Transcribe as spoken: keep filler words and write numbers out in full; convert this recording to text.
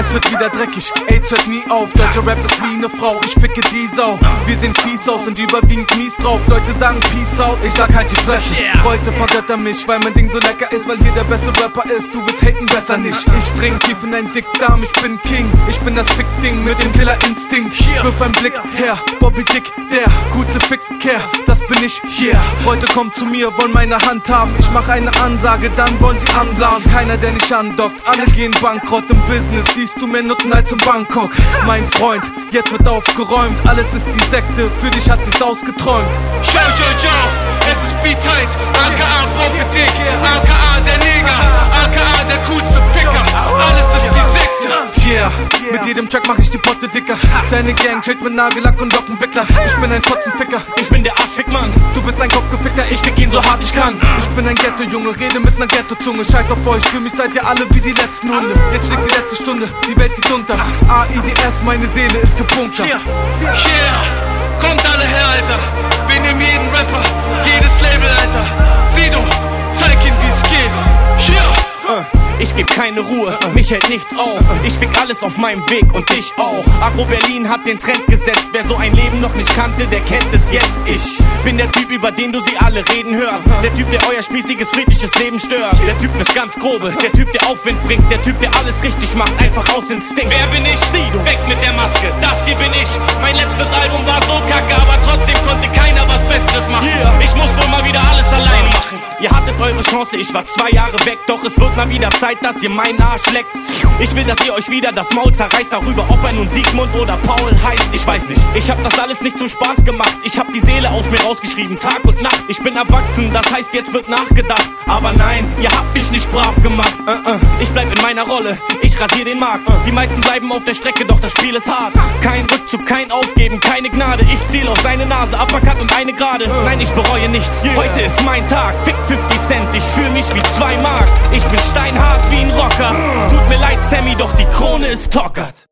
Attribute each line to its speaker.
Speaker 1: Es wird wieder dreckig, AIDS hört nie auf. Deutscher Rap ist wie ne Frau, ich ficke die Sau. Wir sehen fies aus, sind überwiegend mies drauf. Leute sagen Peace out, ich sag halt die Fresse. Heute vergötter mich, weil mein Ding so lecker ist, weil hier der beste Rapper ist. Du willst haten, besser nicht. Ich dring tief in dein Dickdarm, ich bin King. Ich bin das Fick-Ding mit dem Killer-Instinkt. Wirf einen Blick her, Bobby Dick, der gute Fick-Care, das bin ich hier. Heute kommt zu mir, wollen meine Hand haben. Ich mach eine Ansage, dann wollen sie anblasen. Keiner, der nicht andockt, alle gehen bankrott im Business. Siehst du mehr Nutten als in Bangkok. Mein Freund, jetzt wird aufgeräumt. Alles ist die Sekte, für dich hat sich's ausgeträumt.
Speaker 2: Schau, schau, schau, es ist B-Tight, A K A Bobby Dick, A K A der Neger, A K A der coolste Ficker, alles ist die Sekte.
Speaker 1: Yeah, mit jedem Track mach ich die Potte dicker. Deine Gang chillt mit Nagellack und Lockenwickler. Ich bin ein Fotzenficker,
Speaker 3: ich bin der Arschfickmann.
Speaker 1: Du bist ein Kopfgeficker, ich fick ihn so hart ich kann. Ich bin ein Ghetto-Junge, rede mit ner Ghetto-Zunge. Scheiß auf euch, für mich seid ihr alle wie die letzten Hunde. Jetzt schlägt die letzte Stunde, die Welt geht unter. A I D S, meine Seele ist gebunkert.
Speaker 2: Yeah, kommt alle her, Alter. Wir nehmen jeden Rapper, jedes Label, Alter. Sido, zeig ihnen wie's geht. Yeah.
Speaker 3: Ich geb keine Ruhe, mich hält nichts auf. Ich fick alles auf meinem Weg und dich auch. Agro Berlin hat den Trend gesetzt. Wer so ein Leben noch nicht kannte, der kennt es jetzt. Ich bin der Typ, über den du sie alle reden hörst. Der Typ, der euer spießiges, friedliches Leben stört. Der Typ fürs ganz Grobe, der Typ, der Aufwind bringt. Der Typ, der alles richtig macht, einfach aus Instinkt.
Speaker 2: Wer bin ich?
Speaker 3: Sido.
Speaker 2: Weg mit der Maske, das hier bin ich. Mein letztes Album war so kacke, aber trotzdem konnte keiner was Besseres machen.
Speaker 3: Yeah.
Speaker 2: Ich muss wohl mal wieder alles alleine machen.
Speaker 3: Ihr hattet eure Chance, ich war zwei Jahre weg. Doch es wird mal wieder Zeit, dass ihr meinen Arsch leckt. Ich will, dass ihr euch wieder das Maul zerreißt darüber, ob er nun Siegmund oder Paul heißt. Ich weiß nicht, ich hab das alles nicht zum Spaß gemacht. Ich hab die Seele aus mir rausgeschrieben, Tag und Nacht. Ich bin erwachsen, das heißt jetzt wird nachgedacht. Aber nein, ihr habt mich nicht brav gemacht. uh -uh. Ich bleib in meiner Rolle, ich rasier den Markt. Die meisten bleiben auf der Strecke, doch das Spiel ist hart. Kein Rückzug, kein Aufgeben, keine Gnade. Ich ziel auf seine Nase, Uppercut und eine Gerade. Nein, ich bereue nichts, heute ist mein Tag. Fick fünfzig Cent, ich fühl mich wie zwei Mark. Ich bin steinhart wie ein Rocker. Tut mir leid, Sammy, doch die Krone ist tockert.